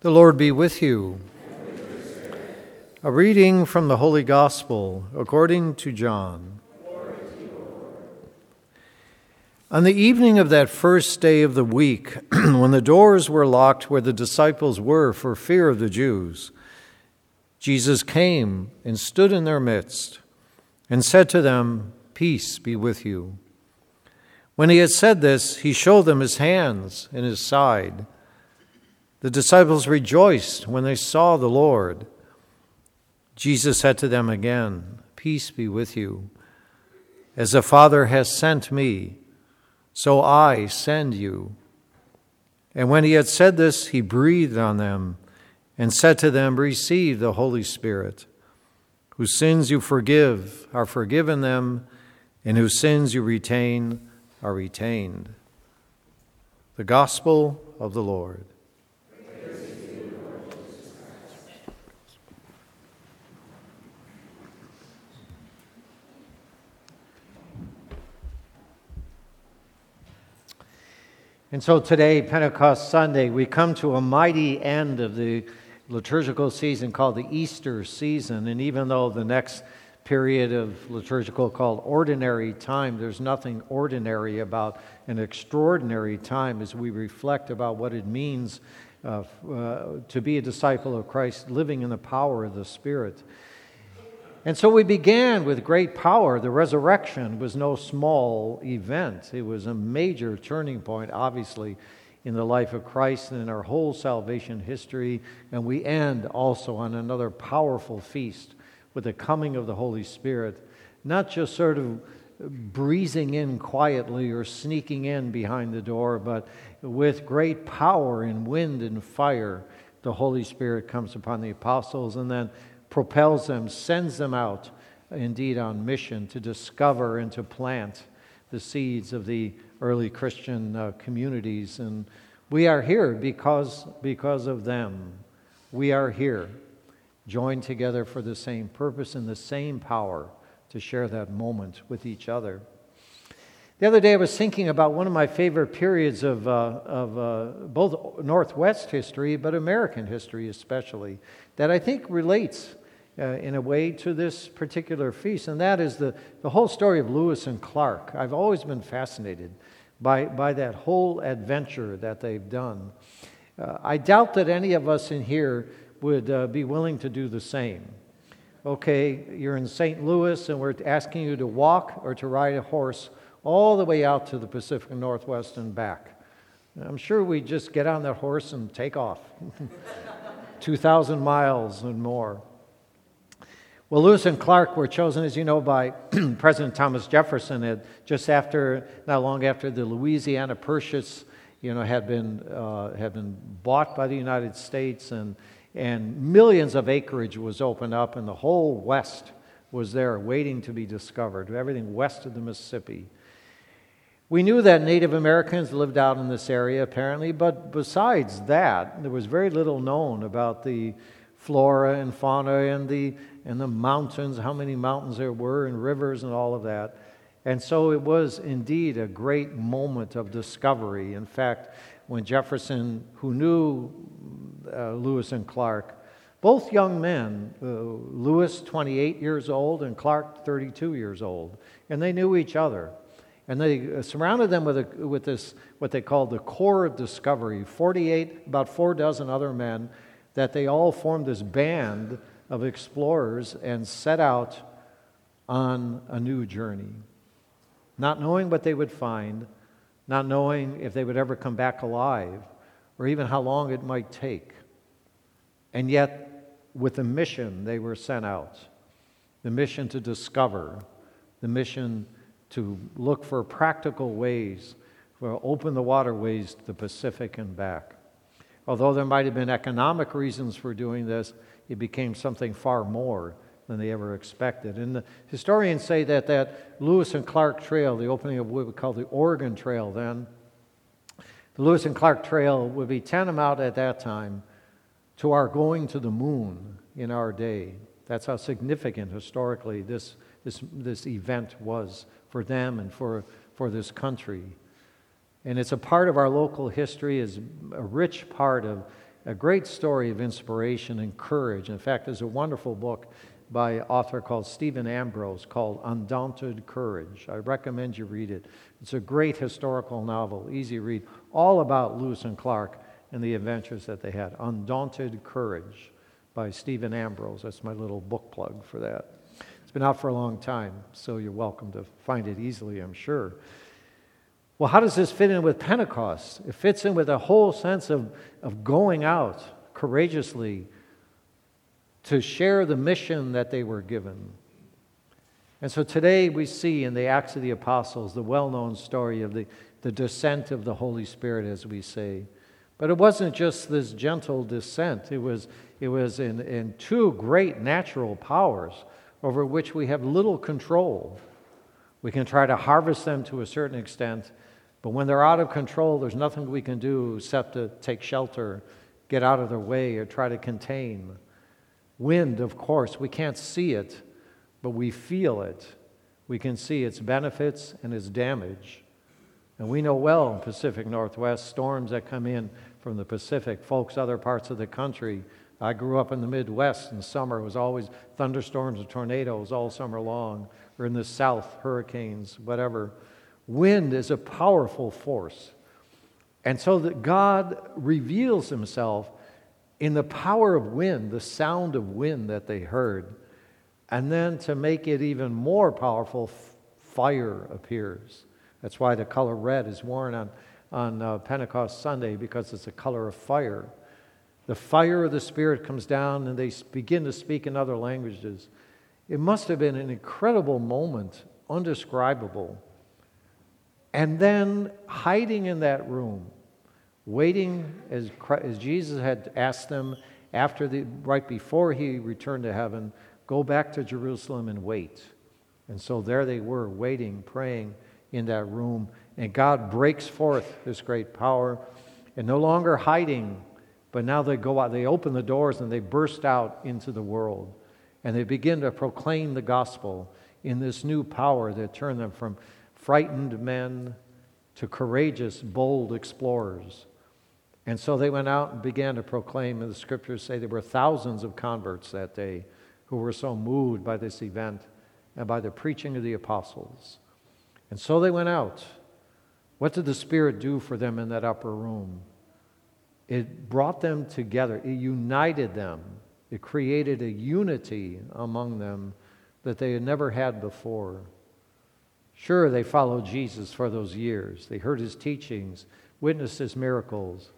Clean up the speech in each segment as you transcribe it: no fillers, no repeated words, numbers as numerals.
The Lord be with you. A reading from the Holy Gospel according to John. On the evening of that first day of the week, when the doors were locked where the disciples were for fear of the Jews, Jesus came and stood in their midst and said to them, "Peace be with you." When he had said this, he showed them his hands and his side. The disciples rejoiced when they saw the Lord. Jesus said to them again, "Peace be with you. As the Father has sent me, so I send you." And when he had said this, he breathed on them and said to them, "Receive the Holy Spirit. Whose sins you forgive are forgiven them, and whose sins you retain are retained." The Gospel of the Lord. And so today, Pentecost Sunday, we come to a mighty end of the liturgical season called the Easter season. And even though the next period of liturgical called ordinary time, there's nothing ordinary about an extraordinary time as we reflect about what it means to be a disciple of Christ, living in the power of the Spirit. And so we began with great power. The resurrection was no small event. It was a major turning point, obviously, in the life of Christ and in our whole salvation history. And we end also on another powerful feast with the coming of the Holy Spirit, not just sort of breezing in quietly or sneaking in behind the door, but with great power in wind and fire, the Holy Spirit comes upon the apostles and then propels them, sends them out, indeed on mission to discover and to plant the seeds of the early Christian communities. And we are here because of them. We are here, joined together for the same purpose and the same power to share that moment with each other. The other day I was thinking about one of my favorite periods of both Northwest history, but American history especially, that I think relates in a way to this particular feast, and that is the whole story of Lewis and Clark. I've always been fascinated by that whole adventure that they've done. I doubt that any of us in here would be willing to do the same. Okay, you're in St. Louis and we're asking you to walk or to ride a horse all the way out to the Pacific Northwest and back. I'm sure we'd just get on that horse and take off. 2,000 miles and more. Well, Lewis and Clark were chosen, as you know, by President Thomas Jefferson not long after the Louisiana Purchase, had been bought by the United States, and millions of acreage was opened up, and the whole West was there waiting to be discovered, everything west of the Mississippi. We knew that Native Americans lived out in this area, apparently, but besides that, there was very little known about the flora and fauna and the mountains, how many mountains there were, and rivers and all of that. And so it was indeed a great moment of discovery. In fact, when Jefferson, who knew Lewis and Clark, both young men, Lewis 28 years old and Clark 32 years old, and they knew each other. And they surrounded them with this, what they called the Corps of Discovery, about 4 other men, that they all formed this band of explorers and set out on a new journey, not knowing what they would find, not knowing if they would ever come back alive, or even how long it might take. And yet, with a mission, they were sent out. The mission to discover, the mission to look for practical ways, to open the waterways to the Pacific and back. Although there might have been economic reasons for doing this, it became something far more than they ever expected. And the historians say that Lewis and Clark Trail, the opening of what we call the Oregon Trail then, the Lewis and Clark Trail would be tantamount at that time to our going to the moon in our day. That's how significant historically this event was for them and for this country. And it's a part of our local history, is a rich part of a great story of inspiration and courage. In fact, there's a wonderful book by an author called Stephen Ambrose called Undaunted Courage. I recommend you read it. It's a great historical novel, easy read, all about Lewis and Clark and the adventures that they had. Undaunted Courage by Stephen Ambrose. That's my little book plug for that. It's been out for a long time, so you're welcome to find it easily, I'm sure. Well, how does this fit in with Pentecost? It fits in with a whole sense of going out courageously to share the mission that they were given. And so today we see in the Acts of the Apostles the well-known story of the descent of the Holy Spirit, as we say. But it wasn't just this gentle descent. It was in two great natural powers over which we have little control. We can try to harvest them to a certain extent, but when they're out of control, there's nothing we can do except to take shelter, get out of their way, or try to contain. Wind, of course, we can't see it, but we feel it. We can see its benefits and its damage. And we know well in Pacific Northwest, storms that come in from the Pacific, folks, other parts of the country. I grew up in the Midwest. In summer, it was always thunderstorms and tornadoes all summer long, or in the South, hurricanes, whatever. Wind is a powerful force. And so that God reveals himself in the power of wind, the sound of wind that they heard. And then to make it even more powerful, fire appears. That's why the color red is worn on Pentecost Sunday, because it's a color of fire. The fire of the Spirit comes down and they begin to speak in other languages. It must have been an incredible moment, undescribable. And then hiding in that room, waiting as Jesus had asked them right before he returned to heaven, go back to Jerusalem and wait. And so there they were, waiting, praying in that room. And God breaks forth this great power, and no longer hiding, but now they go out, they open the doors and they burst out into the world. And they begin to proclaim the gospel in this new power that turned them from frightened men to courageous, bold explorers. And so they went out and began to proclaim, and the scriptures say there were thousands of converts that day who were so moved by this event and by the preaching of the apostles. And so they went out. What did the Spirit do for them in that upper room? It brought them together. It united them. It created a unity among them that they had never had before. Sure, they followed Jesus for those years. They heard his teachings, witnessed his miracles.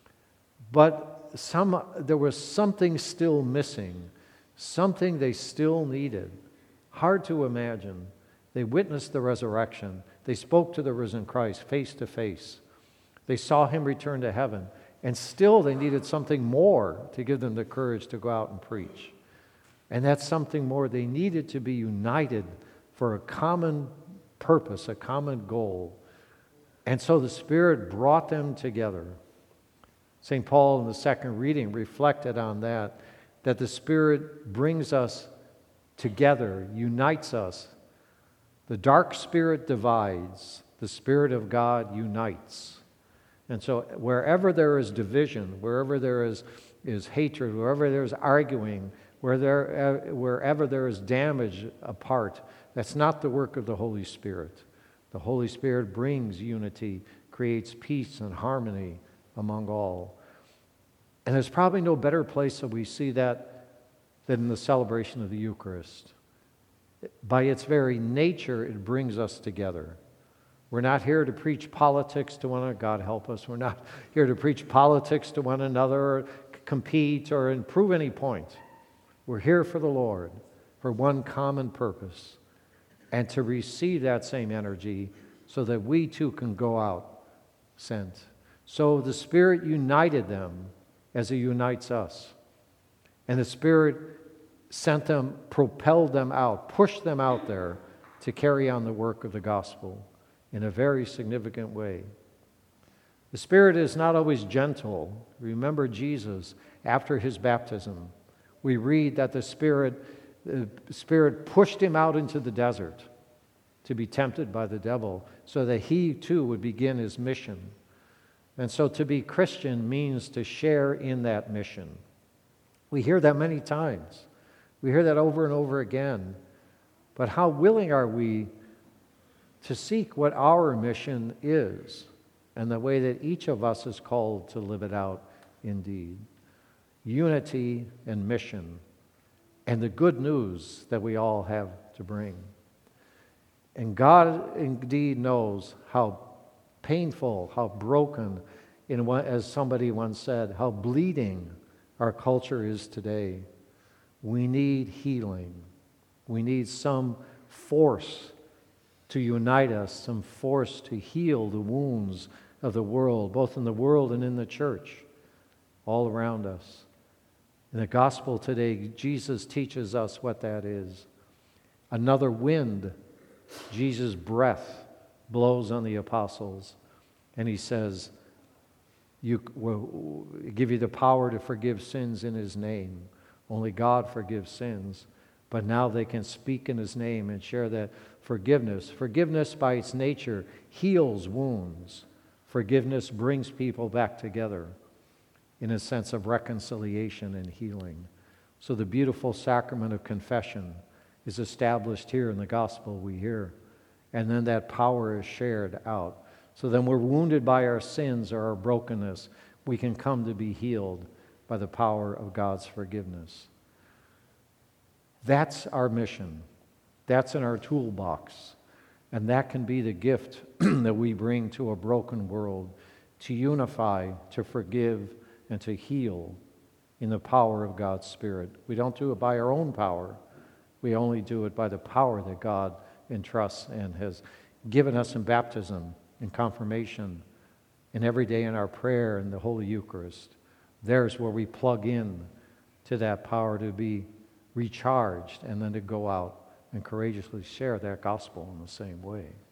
But there was something still missing, something they still needed. Hard to imagine. They witnessed the resurrection. They spoke to the risen Christ face to face. They saw him return to heaven. And still they needed something more to give them the courage to go out and preach. And that's something more. They needed to be united for a common purpose, a common goal. And so the Spirit brought them together. St. Paul in the second reading reflected on that the Spirit brings us together, unites us. The dark spirit divides, the Spirit of God unites. And so wherever there is division, wherever there is hatred, wherever there is arguing, wherever there is damage apart, that's not the work of the Holy Spirit. The Holy Spirit brings unity, creates peace and harmony among all. And there's probably no better place that we see that than in the celebration of the Eucharist. By its very nature, it brings us together. We're not here to preach politics to one another. God help us. We're not here to preach politics to one another or compete or prove any point. We're here for the Lord, for one common purpose, and to receive that same energy so that we too can go out sent. So the Spirit united them as he unites us. And the Spirit sent them, propelled them out, pushed them out there to carry on the work of the gospel in a very significant way. The Spirit is not always gentle. Remember Jesus, after his baptism, we read that the Spirit pushed him out into the desert to be tempted by the devil so that he too would begin his mission. And so to be Christian means to share in that mission. We hear that many times. We hear that over and over again. But how willing are we to seek what our mission is and the way that each of us is called to live it out indeed? Unity and mission, and the good news that we all have to bring. And God indeed knows how painful, how broken, as somebody once said, how bleeding our culture is today. We need healing. We need some force to unite us, some force to heal the wounds of the world, both in the world and in the church, all around us. In the gospel today, Jesus teaches us what that is. Another wind, Jesus' breath, blows on the apostles, and he says, "You will give you the power to forgive sins in his name." Only God forgives sins. But now they can speak in his name and share that forgiveness. Forgiveness by its nature heals wounds. Forgiveness brings people back together in a sense of reconciliation and healing. So the beautiful sacrament of confession is established here in the gospel we hear. And then that power is shared out. So then we're wounded by our sins or our brokenness. We can come to be healed by the power of God's forgiveness. That's our mission. That's in our toolbox. And that can be the gift that we bring to a broken world, to unify, to forgive, and to heal in the power of God's Spirit. We don't do it by our own power. We only do it by the power that God entrusts and has given us in baptism, in confirmation, and every day in our prayer in the Holy Eucharist. There's where we plug in to that power to be recharged and then to go out and courageously share that gospel in the same way.